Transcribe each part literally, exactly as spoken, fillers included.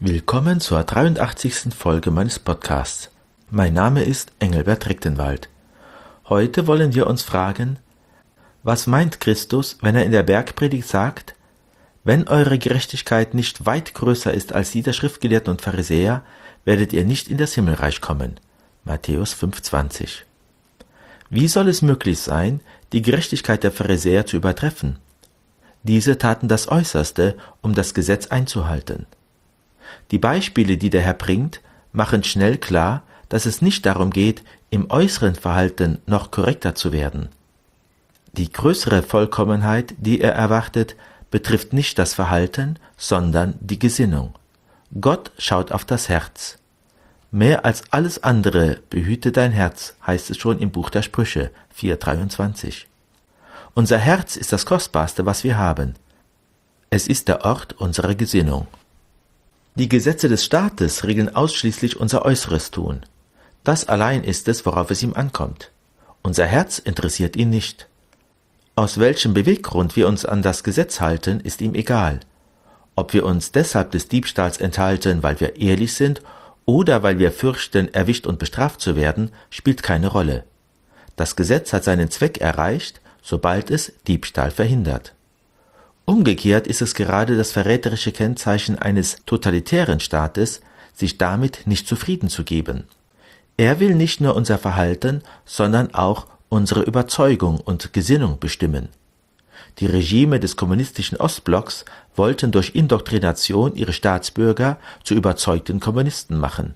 Willkommen zur dreiundachtzigsten Folge meines Podcasts. Mein Name ist Engelbert Rechtenwald. Heute wollen wir uns fragen, was meint Christus, wenn er in der Bergpredigt sagt, wenn eure Gerechtigkeit nicht weit größer ist als die der Schriftgelehrten und Pharisäer, werdet ihr nicht in das Himmelreich kommen. Matthäus fünf zwanzig. Wie soll es möglich sein, die Gerechtigkeit der Pharisäer zu übertreffen? Diese taten das Äußerste, um das Gesetz einzuhalten. Die Beispiele, die der Herr bringt, machen schnell klar, dass es nicht darum geht, im äußeren Verhalten noch korrekter zu werden. Die größere Vollkommenheit, die er erwartet, betrifft nicht das Verhalten, sondern die Gesinnung. Gott schaut auf das Herz. Mehr als alles andere behüte dein Herz, heißt es schon im Buch der Sprüche vier dreiundzwanzig. Unser Herz ist das Kostbarste, was wir haben. Es ist der Ort unserer Gesinnung. Die Gesetze des Staates regeln ausschließlich unser äußeres Tun. Das allein ist es, worauf es ihm ankommt. Unser Herz interessiert ihn nicht. Aus welchem Beweggrund wir uns an das Gesetz halten, ist ihm egal. Ob wir uns deshalb des Diebstahls enthalten, weil wir ehrlich sind, oder weil wir fürchten, erwischt und bestraft zu werden, spielt keine Rolle. Das Gesetz hat seinen Zweck erreicht, sobald es Diebstahl verhindert. Umgekehrt ist es gerade das verräterische Kennzeichen eines totalitären Staates, sich damit nicht zufrieden zu geben. Er will nicht nur unser Verhalten, sondern auch unsere Überzeugung und Gesinnung bestimmen. Die Regime des kommunistischen Ostblocks wollten durch Indoktrination ihre Staatsbürger zu überzeugten Kommunisten machen.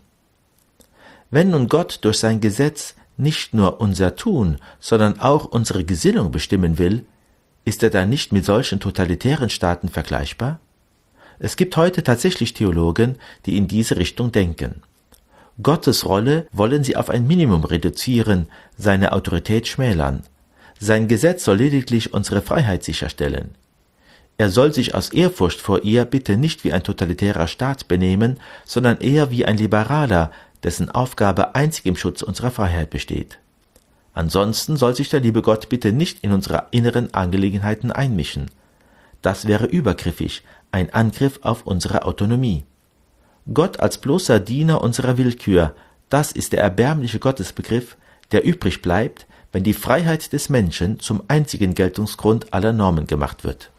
Wenn nun Gott durch sein Gesetz nicht nur unser Tun, sondern auch unsere Gesinnung bestimmen will, ist er dann nicht mit solchen totalitären Staaten vergleichbar? Es gibt heute tatsächlich Theologen, die in diese Richtung denken. Gottes Rolle wollen sie auf ein Minimum reduzieren, seine Autorität schmälern. Sein Gesetz soll lediglich unsere Freiheit sicherstellen. Er soll sich aus Ehrfurcht vor ihr bitte nicht wie ein totalitärer Staat benehmen, sondern eher wie ein Liberaler, dessen Aufgabe einzig im Schutz unserer Freiheit besteht. Ansonsten soll sich der liebe Gott bitte nicht in unsere inneren Angelegenheiten einmischen. Das wäre übergriffig, ein Angriff auf unsere Autonomie. Gott als bloßer Diener unserer Willkür, das ist der erbärmliche Gottesbegriff, der übrig bleibt, wenn die Freiheit des Menschen zum einzigen Geltungsgrund aller Normen gemacht wird.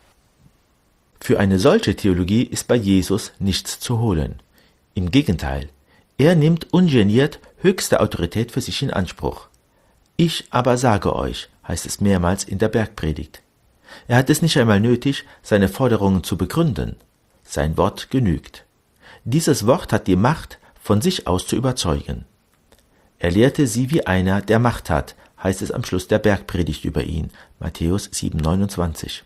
Für eine solche Theologie ist bei Jesus nichts zu holen. Im Gegenteil, er nimmt ungeniert höchste Autorität für sich in Anspruch. Ich aber sage euch, heißt es mehrmals in der Bergpredigt. Er hat es nicht einmal nötig, seine Forderungen zu begründen. Sein Wort genügt. Dieses Wort hat die Macht, von sich aus zu überzeugen. Er lehrte sie wie einer, der Macht hat, heißt es am Schluss der Bergpredigt über ihn, Matthäus sieben neunundzwanzig.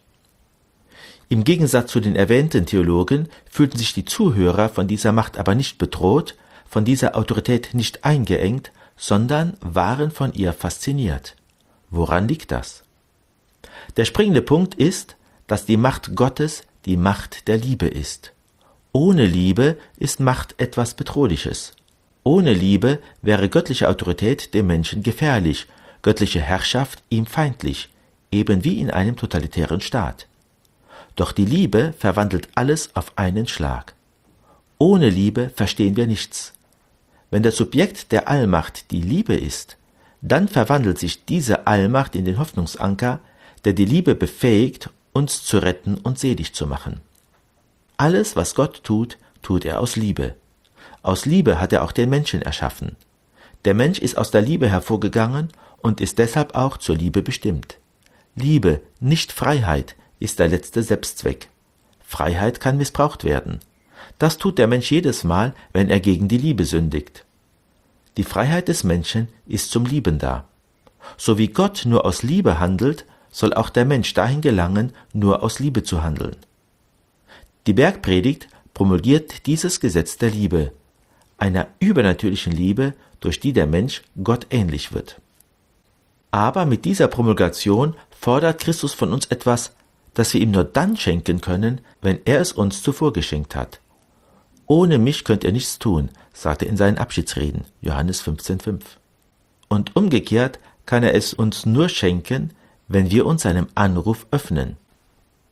Im Gegensatz zu den erwähnten Theologen fühlten sich die Zuhörer von dieser Macht aber nicht bedroht, von dieser Autorität nicht eingeengt, sondern waren von ihr fasziniert. Woran liegt das? Der springende Punkt ist, dass die Macht Gottes die Macht der Liebe ist. Ohne Liebe ist Macht etwas Bedrohliches. Ohne Liebe wäre göttliche Autorität dem Menschen gefährlich, göttliche Herrschaft ihm feindlich, eben wie in einem totalitären Staat. Doch die Liebe verwandelt alles auf einen Schlag. Ohne Liebe verstehen wir nichts. Wenn das Subjekt der Allmacht die Liebe ist, dann verwandelt sich diese Allmacht in den Hoffnungsanker, der die Liebe befähigt, uns zu retten und selig zu machen. Alles, was Gott tut, tut er aus Liebe. Aus Liebe hat er auch den Menschen erschaffen. Der Mensch ist aus der Liebe hervorgegangen und ist deshalb auch zur Liebe bestimmt. Liebe, nicht Freiheit, ist der letzte Selbstzweck. Freiheit kann missbraucht werden. Das tut der Mensch jedes Mal, wenn er gegen die Liebe sündigt. Die Freiheit des Menschen ist zum Lieben da. So wie Gott nur aus Liebe handelt, soll auch der Mensch dahin gelangen, nur aus Liebe zu handeln. Die Bergpredigt promulgiert dieses Gesetz der Liebe, einer übernatürlichen Liebe, durch die der Mensch Gott ähnlich wird. Aber mit dieser Promulgation fordert Christus von uns etwas, das wir ihm nur dann schenken können, wenn er es uns zuvor geschenkt hat. Ohne mich könnt ihr nichts tun, sagt er in seinen Abschiedsreden, Johannes fünfzehn fünf. Und umgekehrt kann er es uns nur schenken, wenn wir uns seinem Anruf öffnen.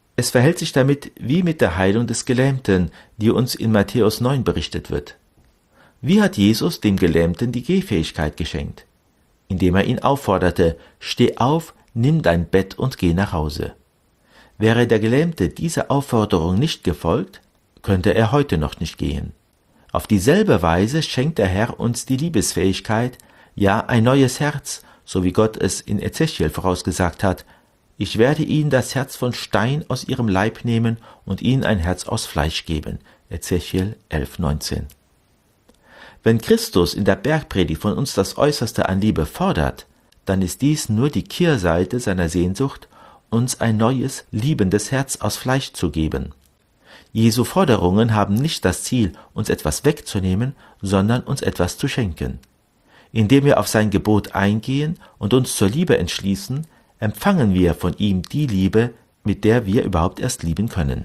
Es verhält sich damit wie mit der Heilung des Gelähmten, die uns in Matthäus neun berichtet wird. Wie hat Jesus dem Gelähmten die Gehfähigkeit geschenkt? Indem er ihn aufforderte: Steh auf, nimm dein Bett und geh nach Hause. Wäre der Gelähmte dieser Aufforderung nicht gefolgt, könnte er heute noch nicht gehen. Auf dieselbe Weise schenkt der Herr uns die Liebesfähigkeit, ja ein neues Herz, so wie Gott es in Ezechiel vorausgesagt hat: Ich werde ihnen das Herz von Stein aus ihrem Leib nehmen und ihnen ein Herz aus Fleisch geben. Ezechiel elf neunzehn. Wenn Christus in der Bergpredigt von uns das Äußerste an Liebe fordert, dann ist dies nur die Kehrseite seiner Sehnsucht, uns ein neues, liebendes Herz aus Fleisch zu geben. Jesu Forderungen haben nicht das Ziel, uns etwas wegzunehmen, sondern uns etwas zu schenken. Indem wir auf sein Gebot eingehen und uns zur Liebe entschließen, empfangen wir von ihm die Liebe, mit der wir überhaupt erst lieben können.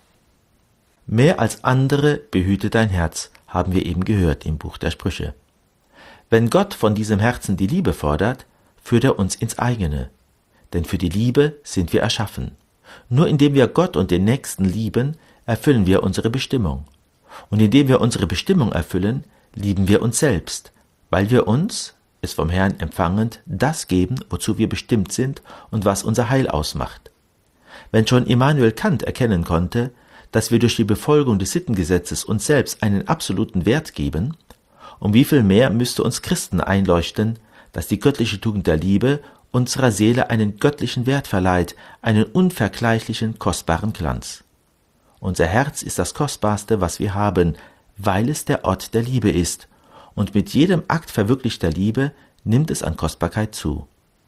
Mehr als andere behüte dein Herz, haben wir eben gehört im Buch der Sprüche. Wenn Gott von diesem Herzen die Liebe fordert, führt er uns ins eigene. Denn für die Liebe sind wir erschaffen. Nur indem wir Gott und den Nächsten lieben, erfüllen wir unsere Bestimmung. Und indem wir unsere Bestimmung erfüllen, lieben wir uns selbst, weil wir uns, es vom Herrn empfangend, das geben, wozu wir bestimmt sind und was unser Heil ausmacht. Wenn schon Immanuel Kant erkennen konnte, dass wir durch die Befolgung des Sittengesetzes uns selbst einen absoluten Wert geben, um wie viel mehr müsste uns Christen einleuchten, dass die göttliche Tugend der Liebe unserer Seele einen göttlichen Wert verleiht, einen unvergleichlichen, kostbaren Glanz. Unser Herz ist das Kostbarste, was wir haben, weil es der Ort der Liebe ist, und mit jedem Akt verwirklichter Liebe nimmt es an Kostbarkeit zu.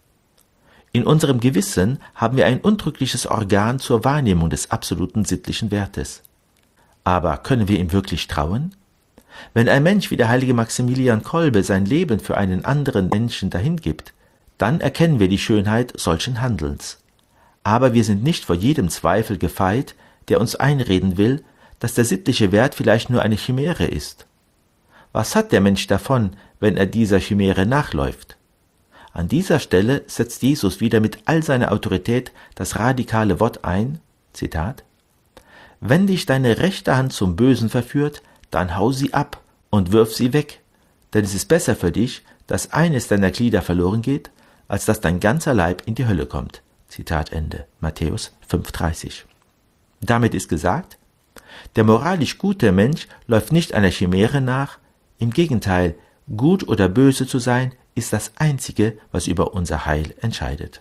In unserem Gewissen haben wir ein undrückliches Organ zur Wahrnehmung des absoluten sittlichen Wertes. Aber können wir ihm wirklich trauen? Wenn ein Mensch wie der heilige Maximilian Kolbe sein Leben für einen anderen Menschen dahingibt, dann erkennen wir die Schönheit solchen Handelns. Aber wir sind nicht vor jedem Zweifel gefeit, der uns einreden will, dass der sittliche Wert vielleicht nur eine Chimäre ist. Was hat der Mensch davon, wenn er dieser Chimäre nachläuft? An dieser Stelle setzt Jesus wieder mit all seiner Autorität das radikale Wort ein, Zitat: Wenn dich deine rechte Hand zum Bösen verführt, dann hau sie ab und wirf sie weg, denn es ist besser für dich, dass eines deiner Glieder verloren geht, als dass dein ganzer Leib in die Hölle kommt. Zitat Ende. Matthäus fünf dreißig. Damit ist gesagt, der moralisch gute Mensch läuft nicht einer Chimäre nach, im Gegenteil, gut oder böse zu sein, ist das Einzige, was über unser Heil entscheidet.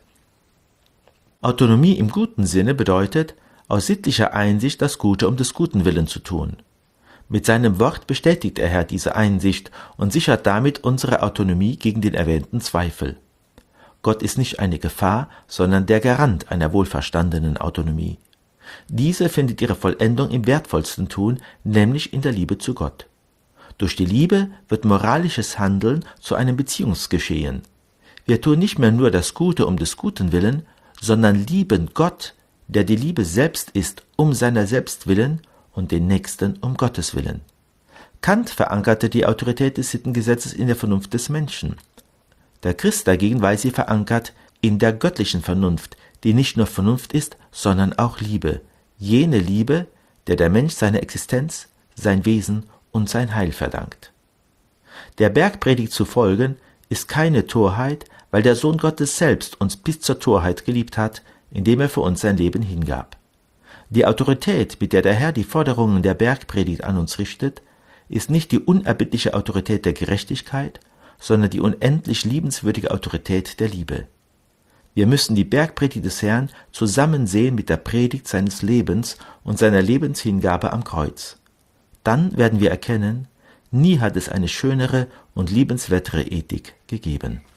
Autonomie im guten Sinne bedeutet, aus sittlicher Einsicht das Gute um des guten Willen zu tun. Mit seinem Wort bestätigt der Herr diese Einsicht und sichert damit unsere Autonomie gegen den erwähnten Zweifel. Gott ist nicht eine Gefahr, sondern der Garant einer wohlverstandenen Autonomie. Diese findet ihre Vollendung im wertvollsten Tun, nämlich in der Liebe zu Gott. Durch die Liebe wird moralisches Handeln zu einem Beziehungsgeschehen. Wir tun nicht mehr nur das Gute um des Guten willen, sondern lieben Gott, der die Liebe selbst ist, um seiner selbst willen und den Nächsten um Gottes willen. Kant verankerte die Autorität des Sittengesetzes in der Vernunft des Menschen. Der Christ dagegen weiß sie verankert in der göttlichen Vernunft, die nicht nur Vernunft ist, sondern auch Liebe. Jene Liebe, der der Mensch seine Existenz, sein Wesen und sein Heil verdankt. Der Bergpredigt zu folgen, ist keine Torheit, weil der Sohn Gottes selbst uns bis zur Torheit geliebt hat, indem er für uns sein Leben hingab. Die Autorität, mit der der Herr die Forderungen der Bergpredigt an uns richtet, ist nicht die unerbittliche Autorität der Gerechtigkeit, sondern die unendlich liebenswürdige Autorität der Liebe. Wir müssen die Bergpredigt des Herrn zusammen sehen mit der Predigt seines Lebens und seiner Lebenshingabe am Kreuz. Dann werden wir erkennen, nie hat es eine schönere und liebenswertere Ethik gegeben.